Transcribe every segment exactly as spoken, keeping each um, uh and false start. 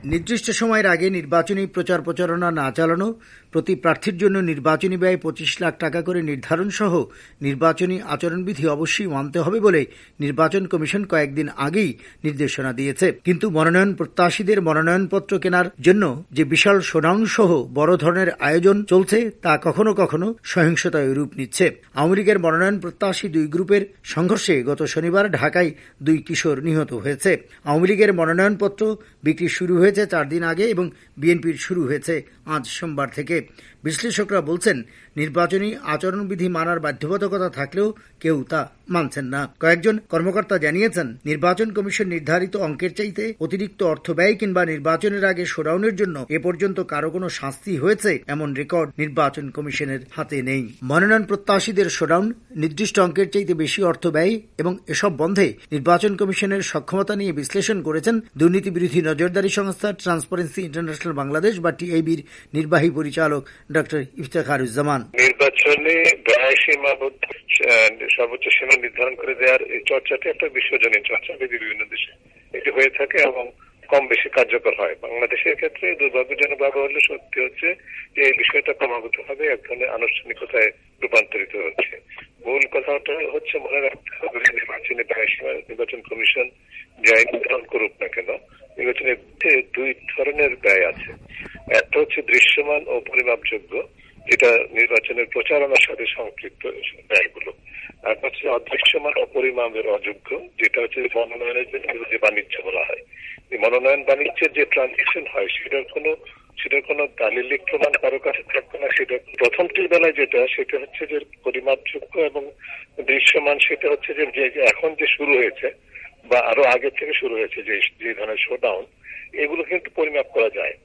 নির্দিষ্ট সময়ের আগে নির্বাচনী প্রচার প্রচারণা না চালানো, প্রতি প্রার্থীর জন্য নির্বাচনী ব্যয় পঁচিশ লাখ টাকা করে নির্ধারণ সহ নির্বাচনী আচরণবিধি অবশ্যই মানতে হবে বলে নির্বাচন কমিশন কয়েকদিন আগেই নির্দেশনা দিয়েছে। কিন্তু মনোনয়ন প্রত্যাশীদের মনোনয়নপত্র কেনার জন্য যে বিশাল শোডাউন সহ বড় ধরনের আয়োজন চলছে তা কখনো কখনো সহিংসতায় রূপ নিচ্ছে। আওয়ামী লীগের মনোনয়ন প্রত্যাশী দুই গ্রুপের সংঘর্ষে গত শনিবার ঢাকায় দুই কিশোর নিহত হয়েছে। আওয়ামী লীগের মনোনয়নপত্র বিক্রি শুরু হয়েছে চার দিন আগে এবং বিএনপির শুরু হয়েছে আজ সোমবার থেকে। বিশ্লেষকরা বলছেন, নির্বাচনী আচরণবিধি মানার বাধ্যবাধকতা থাকলেও কেউ তা মানছেন না। কয়েকজন কর্মকর্তা জানিয়েছেন, নির্বাচন কমিশন নির্ধারিত অঙ্কের চাইতে অতিরিক্ত অর্থ ব্যয় কিংবা নির্বাচনের আগে শোডাউনের জন্য এ পর্যন্ত কারো কোনো শাস্তি হয়েছে এমন রেকর্ড নির্বাচন কমিশনের হাতে নেই। মনোনয়ন প্রত্যাশীদের শোডাউন, নির্দিষ্ট অঙ্কের চাইতে বেশি অর্থ ব্যয় এবং এসব বন্ধে নির্বাচন কমিশনের সক্ষমতা নিয়ে বিশ্লেষণ করেছেন দুর্নীতি বিরোধী নজরদারি সংস্থা ট্রান্সপারেন্সি ইন্টারন্যাশনাল বাংলাদেশ বা টিআইবির নির্বাহী পরিচালক ডক্টর ইফতেখারুজ্জামান। নির্বাচনে ব্যয় সীমাবদ্ধ সর্বোচ্চ সীমা নির্ধারণ করে দেওয়ার এই চর্চাটি একটা বিশ্বজনীন চর্চা, বিভিন্ন দেশে এটি হয়ে থাকে এবং কম বেশি কার্যকর হয়। বাংলাদেশের ক্ষেত্রে দুর্ভাগ্যজনক ভাবে হলে সত্যি হচ্ছে যে এই বিষয়টা ক্রমাগত ভাবে এক ধরনের আনুষ্ঠানিকতায় রূপান্তরিত হচ্ছে। মূল কথাটা হচ্ছে মনে রাখতে হবে, নির্বাচনী ব্যয় সীমা নির্বাচন কমিশন যাই নির্ধারণ করুক না কেন, নির্বাচনের দুই ধরনের ব্যয় আছে। একটা হচ্ছে দৃশ্যমান ও পরিমাপযোগ্য, যেটা নির্বাচনের প্রচারণার সাথে সম্পৃক্ত ব্যয়গুলো। আর হচ্ছে অদৃশ্যমান ও পরিমাপের অযোগ্য, যেটা হচ্ছে মনোনয়নের জন্য যে বাণিজ্য বলা হয়। মনোনয়ন বাণিজ্যের যে ট্রানজেকশন হয় সেটার কোনো সেটার কোনো দালিলিক প্রমাণ কারো কাছে থাকবে না। সেটা প্রথমটির বেলায় যেটা, সেটা হচ্ছে যে পরিমাপযোগ্য এবং দৃশ্যমান, সেটা হচ্ছে যে এখন যে শুরু হয়েছে বা আরো আগে থেকে শুরু হয়েছে যে যে ধরনের শোডাউন, এগুলো কিন্তু পরিমাপ করা যায়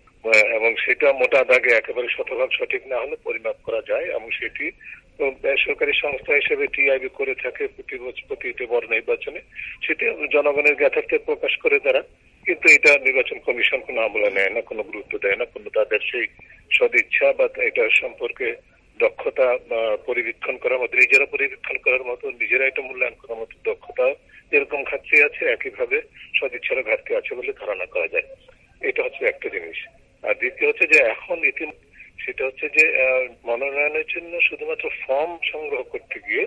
এবং সেটা মোটা দাগে একেবারে শতভাগ সঠিক না হলে পরিমাপ করা যায় এবং সেটি বেসরকারি সংস্থা হিসেবে টিআইবি করে থাকে প্রতি বছর প্রতিটি বড় নির্বাচনে। সেটি জনগণের জ্ঞাতার্থে প্রকাশ করে তারা, কিন্তু এটা নির্বাচন কমিশন কোনো আমলে নেয় না, কোনো গুরুত্ব দেয় না, কোনো তাদের সেই সদিচ্ছা বা এটা সম্পর্কে দক্ষতা পরিবীক্ষণ করার মতো, নিজেরা পরিবীক্ষণ করার মতো, নিজেরা এটা মূল্যায়ন করার মতো দক্ষতা যেরকম ঘাটতি আছে, একইভাবে সদিচ্ছারও ঘাটতি আছে বলে ধারণা করা যায়। এটা হচ্ছে একটা জিনিস। আর দ্বিতীয় হচ্ছে যে এখন ইতি সেটা হচ্ছে যে মনোনয়নের জন্য শুধুমাত্র ফর্ম সংগ্রহ করতে গিয়ে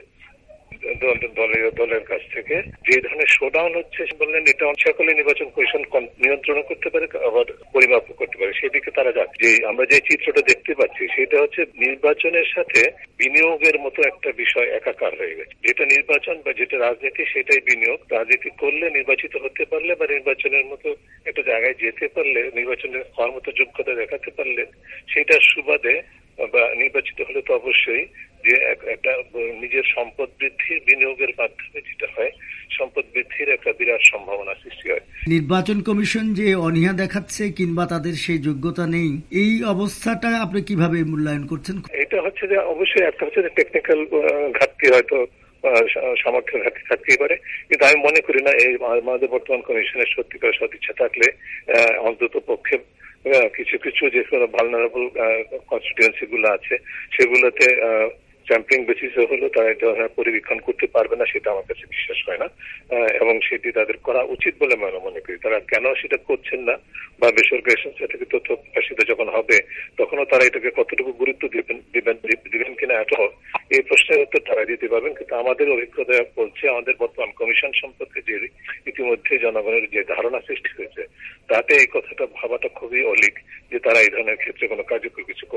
দলীয় দলের কাছ থেকে যে ধরনের শোডাউন হচ্ছে বললেন, এটা সকলে নির্বাচন কমিশন নিয়ন্ত্রণ করতে পারে, আবার পরিমাপ করতে পারে। সেদিকে তারা যাচ্ছে। যে আমরা যে চিত্রটা দেখতে পাচ্ছি সেটা হচ্ছে নির্বাচনের সাথে বিনিয়োগের মতো একটা বিষয় একাকার হয়ে গেছে। যেটা নির্বাচন বা যেটা রাজনীতি সেটাই বিনিয়োগ। রাজনীতি করলে, নির্বাচিত হতে পারলে বা নির্বাচনের মতো একটা জায়গায় যেতে পারলে, নির্বাচনের হওয়ার মতো যোগ্যতা দেখাতে পারলে, সেটার সুবাদে বা নির্বাচিত হলে তো অবশ্যই যে একটা নিজের সম্পদ বৃদ্ধির বিনিয়োগের মাধ্যমে যেটা হয়, সম্পদ বৃদ্ধির একটা বিরাট সম্ভাবনা সৃষ্টি হয়। নির্বাচন কমিশন যে অনীহা দেখাচ্ছে কিংবা তাদের সেই যোগ্যতা নেই, এই অবস্থাটা আপনি কিভাবে মূল্যায়ন করছেন? এটা হচ্ছে যে অবশ্যই একটা হচ্ছে যে টেকনিক্যাল ঘাটতি, হয়তো সামর্থ্যের ঘাটতি থাকতেই পারে, কিন্তু আমি মনে করি না এই আমাদের বর্তমান কমিশনের সত্যিকার সদিচ্ছা থাকলে অন্তত পক্ষে কিছু কিছু যে ভালনারেবল কনস্টিটিউয়েন্সি গুলো আছে সেগুলোতে স্যাম্পলিং বেসিসে হলো তারা এটা পরিবীক্ষণ করতে পারবে না, সেটা আমার কাছে বিশ্বাস হয় না এবং সেটি তাদের করা উচিত বলে আমি মনে করি। তারা কেন সেটা করছেন না বা বেসরকারি সংস্থা থেকে তথ্য প্রকাশিত যখন হবে তখনও তারা এটাকে কতটুকু গুরুত্ব দিবেন দিবেন দিবেন কিনা এত এই প্রশ্নের উত্তর তারা দিতে পারবেন। কিন্তু আমাদের অভিজ্ঞতা বলছে, আমাদের বর্তমান কমিশন সম্পর্কে যে ইতিমধ্যে জনগণের যে ধারণা সৃষ্টি হয়েছে, তাতে এই কথাটা ভাবাটা খুবই অলিক যে তারা এই ধরনের ক্ষেত্রে কোনো কার্যকর কিছু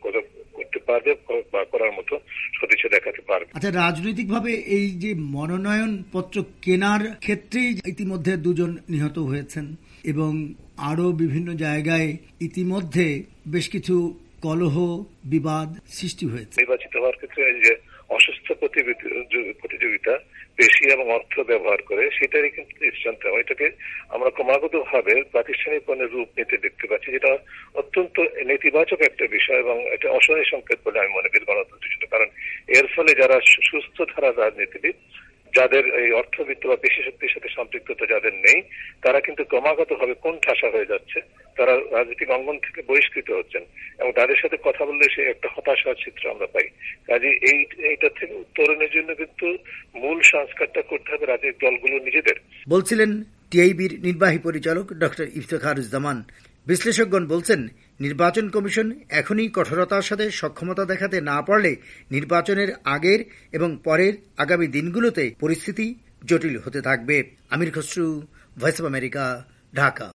করতে পারবে বা করার মতো সদিচ্ছা দেখাতে পারবে। আচ্ছা, রাজনৈতিক ভাবে এই যে মনোনয়ন পত্র কেনার ক্ষেত্রেই ইতিমধ্যে দুজন নিহত হয়েছেন এবং আরো বিভিন্ন জায়গায় ইতিমধ্যে বেশ কিছু কলহ বিবাদ সৃষ্টি হয়েছে। নির্বাচিত হওয়ার ক্ষেত্রে যে অসুস্থ প্রতিযোগিতা বেশি এবং অর্থ ব্যবহার করে, সেটারই কিন্তু দৃষ্টান্ত। এটাকে আমরা ক্রমাগত ভাবে প্রাতিষ্ঠানিক রূপ নিতে দেখতে পাচ্ছি, যেটা অত্যন্ত নেতিবাচক একটা বিষয় এবং এটা অশনি সংকেত বলে আমি মনে করি গণতন্ত্রের জন্য। কারণ এর ফলে যারা সুস্থ ধারার রাজনীতিবিদ, যাদের এই অর্থবিত্ত বা পেশি শক্তির সাথে সম্পৃক্ততা যাদের নেই, তারা কিন্তু ক্রমাগত ভাবে কোণঠাসা হয়ে যাচ্ছে, তারা রাজনৈতিক অঙ্গন থেকে বহিষ্কৃত হচ্ছেন এবং তাদের সাথে কথা বললে সে একটা হতাশার চিত্র আমরা পাই। কাজে এই এইটা থেকে উত্তরণের জন্য কিন্তু মূল সংস্কারটা করতে হবে রাজনৈতিক দলগুলো নিজেদের। বলছিলেন টিআইবির নির্বাহী পরিচালক ডক্টর ইফতেখারুজ্জামান। বিশ্লেষকগণ বলছেন, নির্বাচন কমিশন এখনই কঠোরতার সাথে সক্ষমতা দেখাতে না পারলে নির্বাচনের আগের এবং পরের আগামী দিনগুলোতে পরিস্থিতি জটিল হতে থাকবে। Amir Khasru, Voice of America, Dhaka.